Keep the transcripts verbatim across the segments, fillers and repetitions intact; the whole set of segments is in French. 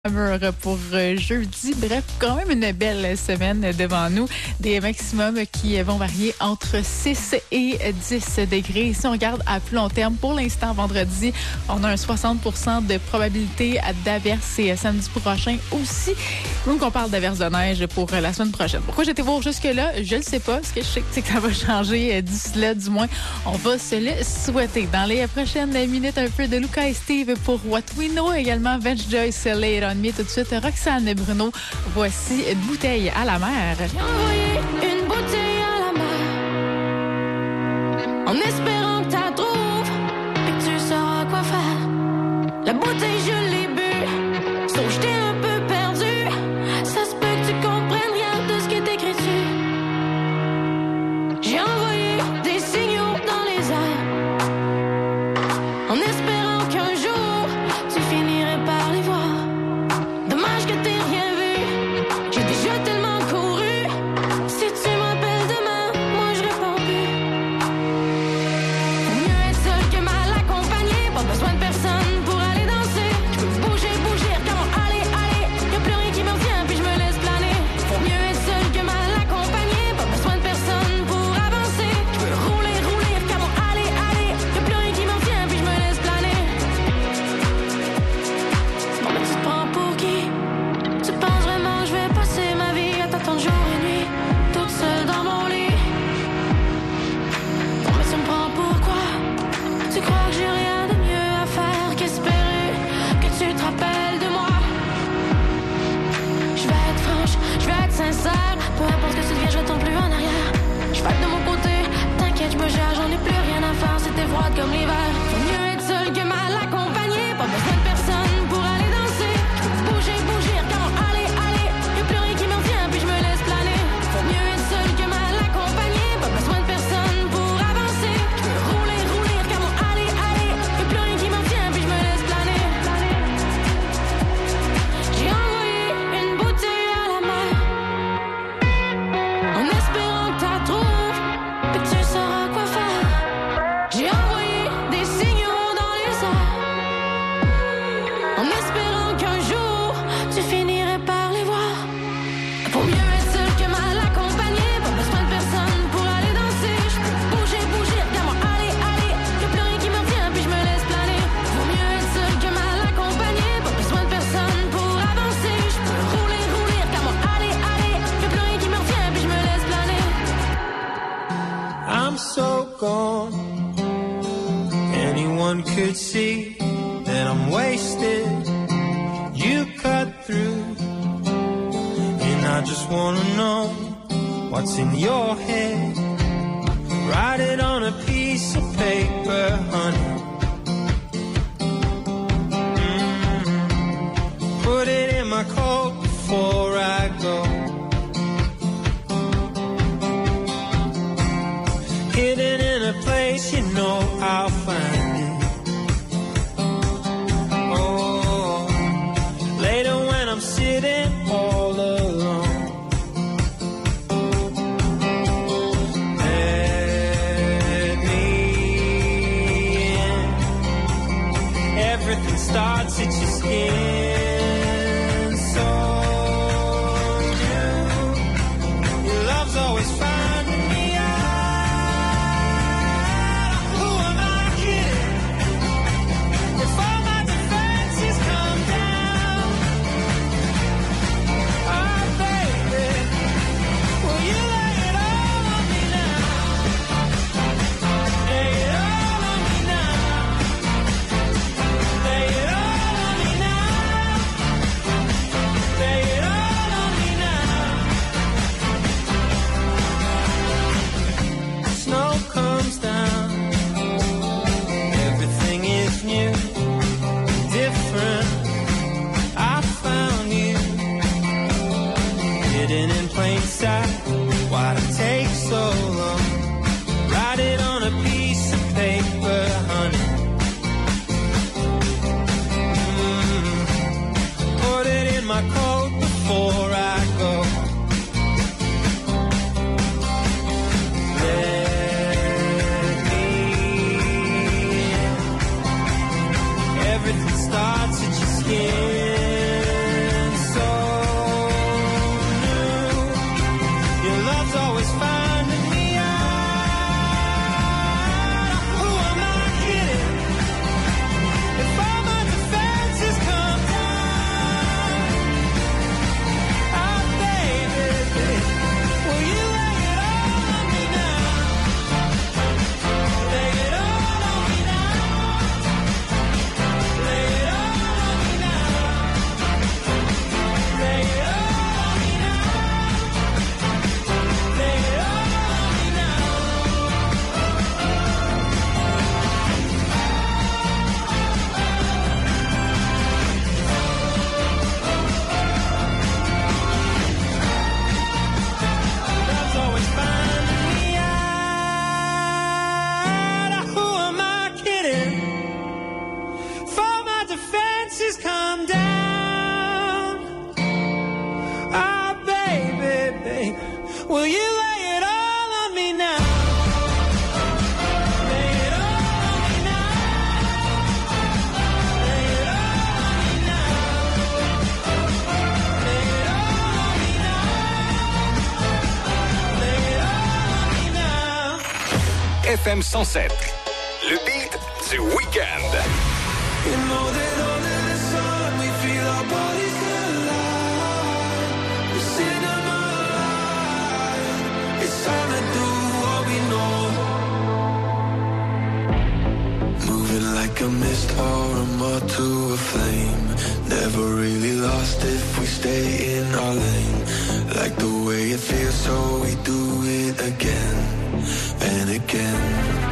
pour jeudi. Bref, quand même une belle semaine devant nous. Des maximums qui vont varier entre six et dix degrés. Si on regarde à plus long terme, pour l'instant, vendredi, on a un soixante pour cent de probabilité d'averses et samedi prochain aussi. Donc, on parle d'averses de neige pour la semaine prochaine. Pourquoi j'ai été voir jusque-là? Je ne le sais pas. Ce que je sais, c'est que ça va changer d'ici là, du moins. On va se le souhaiter. Dans les prochaines minutes, un peu de Luca et Steve pour What We Know. Également, Vance Joyce, Later On Me. Tout de suite, Roxane Bruno. Voici une bouteille à la mer. J'ai envoyé une bouteille à la mer en espérant que t'as trouves et que tu sauras quoi faire. La bouteille, je l'ai bu, sauf j'étais un peu perdu. Ça se peut que tu comprennes rien de ce qui est écrit dessus. J'ai envoyé des signaux dans les airs en espérant qu'un jour tu finirais par les voir. Dommage que t'aies rien vu, j'ai déjà tellement couru. Si tu m'appelles demain, moi je réponds plus. Faut mieux être seul que mal accompagné, pas besoin de personne pour aller danser. Je peux bouger, bouger, comment aller, aller. Y'a plus rien qui me retient, puis je me laisse planer. Faut mieux être seul que mal accompagné, pas besoin de personne pour avancer. Je peux rouler, rouler, comment aller, aller. Y'a plus rien qui me retient, puis je me laisse planer. Bon ben tu te prends pour qui? Tu penses vraiment je vais passer ma vie à t'attendre jour et nuit, toute seule dans mon lit? Bon mais tu me prends pour quoi? Tu crois que j'ai rien de mieux à faire qu'espérer que tu te rappelles de moi? Je vais être franche, je vais être sincère, peu importe ce que tu deviens, je retourne plus en arrière. Je vais être de mon côté, t'inquiète, je me gère, j'en ai plus rien à faire, c'était froid comme l'hiver. Faut mieux être seul que mal accompagné, pas besoin de personne pour aller danser. Je peux bouger, bouger, comment aller, aller. Y'a plus rien qui me retient, puis je me laisse planer. Faut mieux être seul que mal accompagné, pas besoin de personne pour avancer. Je peux rouler, rouler, comment aller, aller. Y'a plus rien qui me retient, puis je me laisse planer. J'ai envoyé une bouteille à la mer en espérant que t'as trouves et que tu sauras quoi faire. J'ai envoyé des signaux dans les airs en espérant qu'un jour tu finirais par les voir. Pour mieux être seul que mal accompagné, pas besoin de personne pour aller danser. Je peux bouger, bouger, comment aller, aller. Y'a plus rien qui me retient, puis je me laisse planer. Faut mieux être seul que mal accompagné, pas besoin de personne pour avancer. Je peux rouler, rouler, comment aller, aller. Y'a plus rien qui me retient, puis je me laisse planer. I'm so gone. Anyone could see that I'm wasted. You cut through, and I just wanna know what's in your head. Write it on a piece of paper, honey. Mm. Put it in my coat before I go. Hidden in a place you know I'll find it. Oh, later when I'm sitting all alone, let me in. Everything starts at your skin. So you, your love's always finding me out. Who am I kidding? If all my defenses come down, oh baby, will you lay it all on me now? Lay it all on me now. Lay it all on me now. Lay it all on me now. Snow comes down, everything is new, different. I found you, hidden in plain sight. Why'd it take so long? Write it on a piece of paper, honey. Mm. Put it in my coat before I go. Let me in. Everything starts at your skin. Will you lay it all on me now? Lay it all on me now. Lay it all on me now. Lay it all on me now. Lay it all on me now. F M cent sept, le beat du week-end. You know that under the sun we feel our bodies collide. We sing them alive. It's time to do what we know. Moving like a mist or a moth to a flame. Never really lost if we stay in our lane. Like the way it feels, so we do it again and again.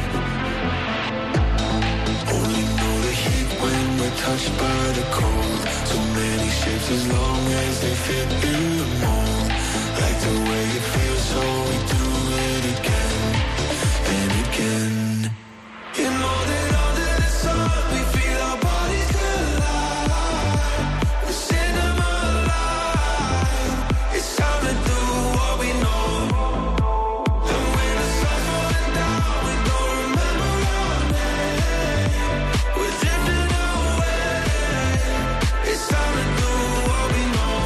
Only know the heat when we're touched by the cold. So many shapes as long as they fit in the mold. Like the way it feels, so we do it again and again. You know that under the sun we feel our bodies collide. We sing them alive. It's time to do what we know. And when the sun's going down, we don't remember our name. We're drifting away. It's time to do what we know.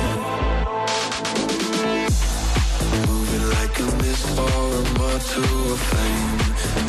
Moving like a mist or a moth to a flame.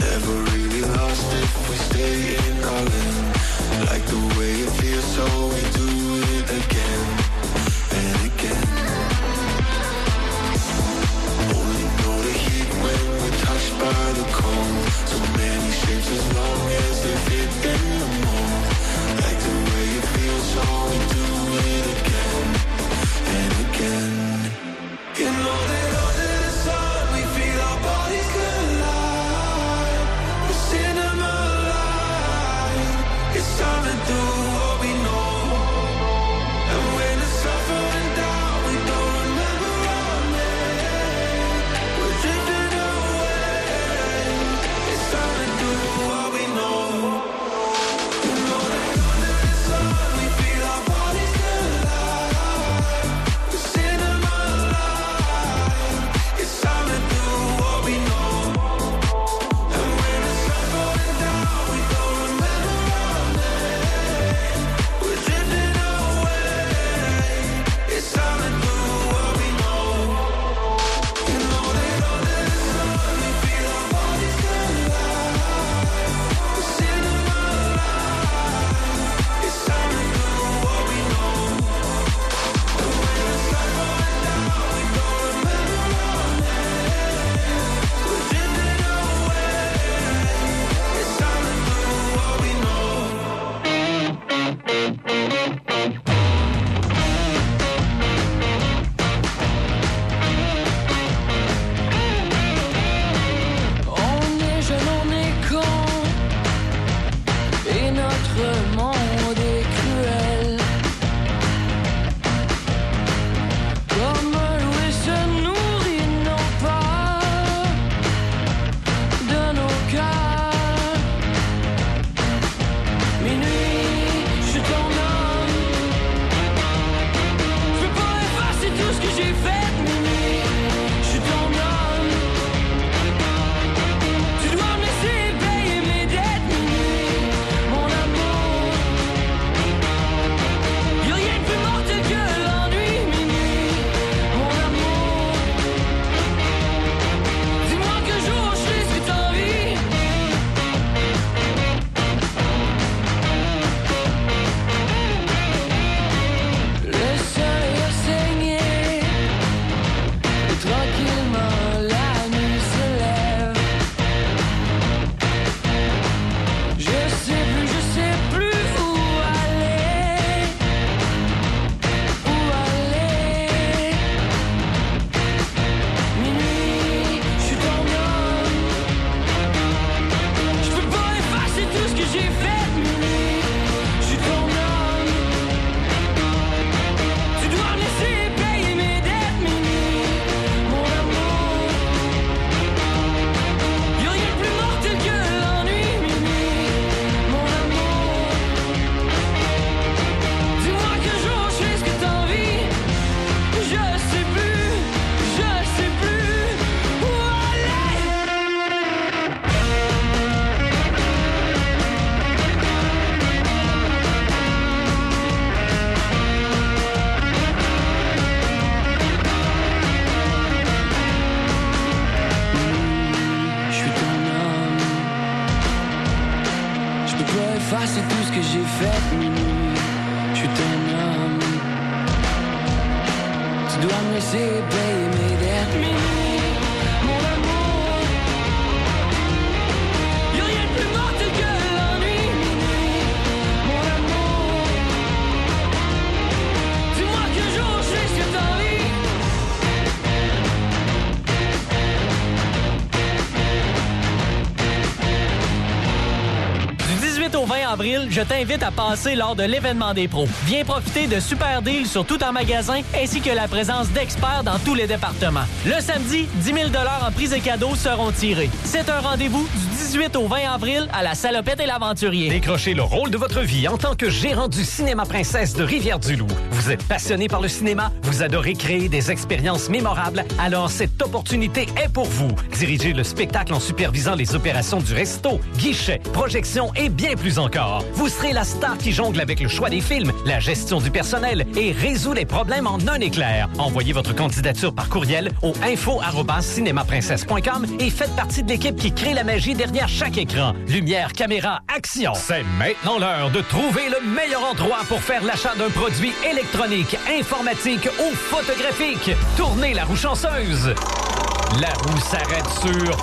dois me laisser payer mes dettes. Minuit, mon amour, y'a rien de plus mortel que l'ennui. Minuit, mon amour, dis-moi qu'un jour je sais ce que t'as envie. Du dix-huit au vingt avril, je t'invite à passer lors de l'événement des pros. Viens profiter de super deals sur tout en magasin ainsi que la présence d'experts dans tous les départements. Le samedi, dix mille dollars en prix et cadeaux seront tirés. C'est un rendez-vous du dix-huit au vingt avril à la Salopette et l'Aventurier. Décrochez le rôle de votre vie en tant que gérant du Cinéma Princesse de Rivière-du-Loup. Vous êtes passionné par le cinéma, vous adorez créer des expériences mémorables, alors cette opportunité est pour vous. Dirigez le spectacle en supervisant les opérations du resto, guichet, projection et bien plus encore. Vous serez la star qui jongle avec le choix des films, la gestion du personnel et résout les problèmes en un éclair. Envoyez votre candidature par courriel au info arobase cinémaprincesse point com et faites partie de l'équipe qui crée la magie derrière chaque écran. Lumière, caméra, action. C'est maintenant l'heure de trouver le meilleur endroit pour faire l'achat d'un produit électronique, informatique ou photographique. Tournez la roue chanceuse. La roue s'arrête sur...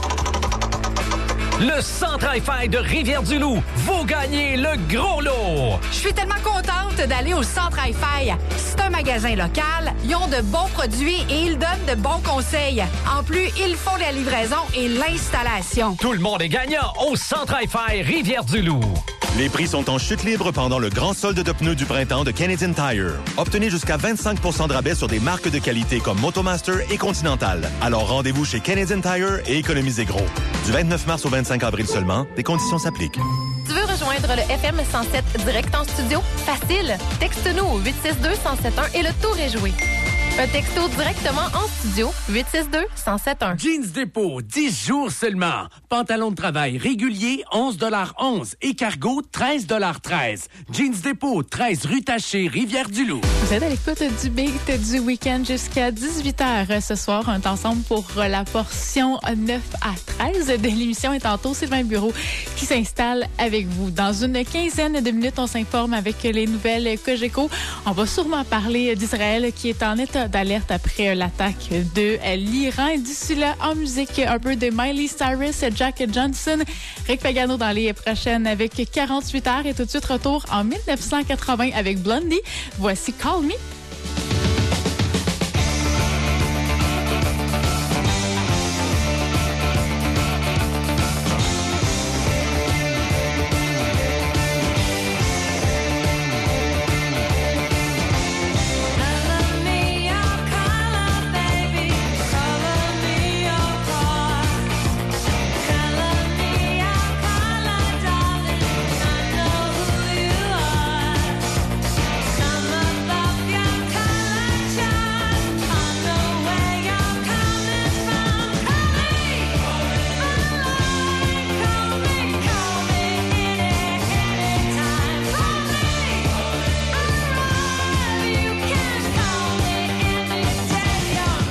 Le Centre Hi-Fi de Rivière-du-Loup. Vous gagnez le gros lot. Je suis tellement contente d'aller au Centre Hi-Fi. C'est un magasin local, ils ont de bons produits et ils donnent de bons conseils. En plus, ils font la livraison et l'installation. Tout le monde est gagnant au Centre Hi-Fi Rivière-du-Loup. Les prix sont en chute libre pendant le grand solde de pneus du printemps de Canadian Tire. Obtenez jusqu'à vingt-cinq pour cent de rabais sur des marques de qualité comme Motomaster et Continental. Alors rendez-vous chez Canadian Tire et économisez gros. Du vingt-neuf mars au vingt-cinq avril seulement, des conditions s'appliquent. Tu veux rejoindre le F M cent sept direct en studio? Facile! Texte-nous au huit six deux, un zéro sept un et le tour est joué. Un texto directement en studio, huit six deux, un zéro sept un. Jeans Dépôt, dix jours seulement. Pantalon de travail régulier, onze dollars onze. Et cargo, treize dollars treize. Jeans Dépôt, treize rue Taché, Rivière-du-Loup. Vous êtes à l'écoute du Beat du week-end jusqu'à dix-huit heures ce soir. On est ensemble pour la portion neuf à treize de l'émission. Et tantôt, Sylvain Bureau qui s'installe avec vous. Dans une quinzaine de minutes, on s'informe avec les nouvelles Cogeco. On va sûrement parler d'Israël qui est en état d'alerte après l'attaque de l'Iran. Et d'ici là, en musique, un peu de Miley Cyrus, Jack Johnson, Rick Pagano dans les prochaines avec quarante-huit heures. Et tout de suite, retour en mille neuf cent quatre-vingts avec Blondie. Voici Call Me.